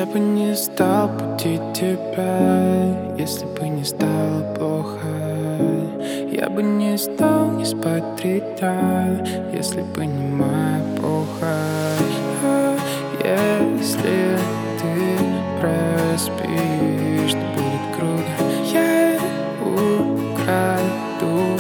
Я бы не стал будить тебя, если бы не стало плохо. Я бы не стал не спать 3 дня, если бы не моя похоть. Если ты проспишь, то будет круто. Я украду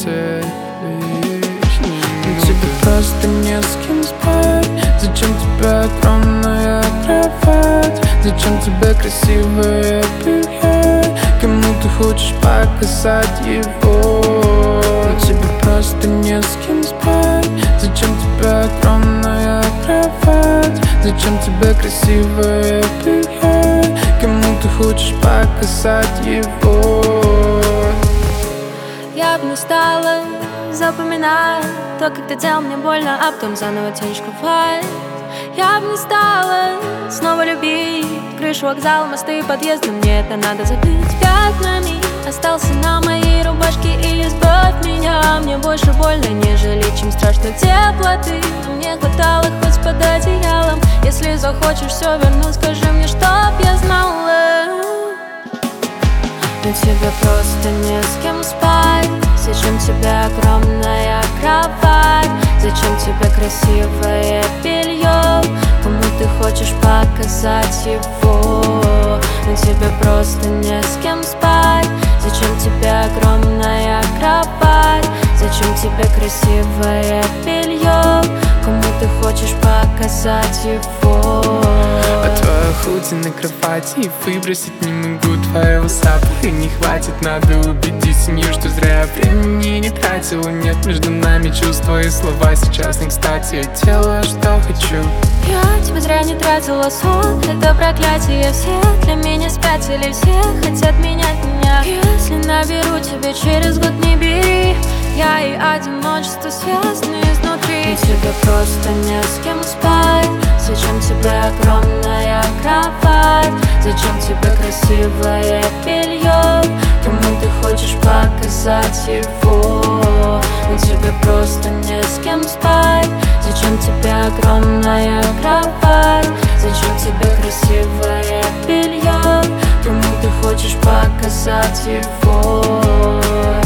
тебе просто не с кем спать. Зачем тебе огромная кровать? Зачем тебе красивое белье? Кому ты хочешь показать его? Но тебе просто не с кем спать. Зачем тебе огромная кровать? Зачем тебе красивое белье? Кому ты хочешь показать его? Я бы не стала запоминать то, как ты делал мне больно, а потом заново тянешь кровать. Я бы не стала снова любить крышу вокзала, мосты и подъезды. Мне это надо забыть. Пятнами остался на моей рубашке, и избавь меня. Мне больше больно, нежели чем страшно теплоты. Мне хватало хоть под одеялом. Если захочешь все вернуть, скажи мне, чтоб я знала. Но тебе просто не с кем спать. Зачем тебе огромная кровать? Зачем тебе красивое белье? Кому ты хочешь показать его? Но тебе просто не с кем спать. Зачем тебе огромная кровать? Зачем тебе красивое белье? Кому ты хочешь показать его? А твоя худи на кровати, и выбросить не могу твоего запаха. Не хватит, надо убедить семью, что зря времени не тратила. Нет между нами чувства и слова сейчас не кстати. Я делаю, что хочу. Я тебя зря не тратила, сон. Это проклятие, все для меня спятили. Все хотят менять меня. Если наберу тебя через год, не бери. Я и одиночество связаны изнутри. И тебе просто не с кем спать. Зачем тебе огромная кровать? Зачем тебе красивое белье? Кому ты хочешь показать его? Но тебе просто не с кем спать. Зачем тебе огромная кровать? Зачем тебе красивое белье? Кому ты хочешь показать его?